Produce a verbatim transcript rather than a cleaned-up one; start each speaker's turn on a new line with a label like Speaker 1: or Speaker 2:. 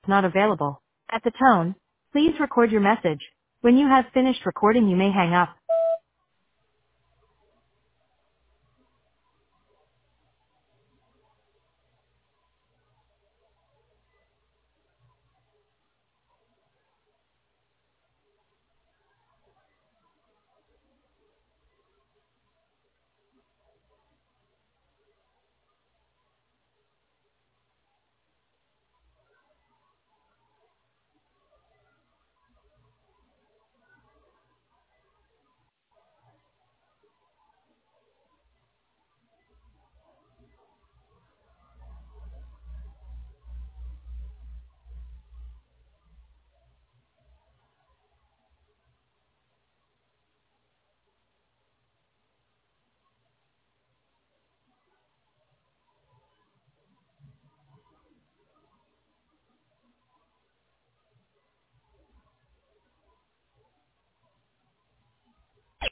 Speaker 1: not available. At the tone, please record your message. When you have finished recording, you may hang up.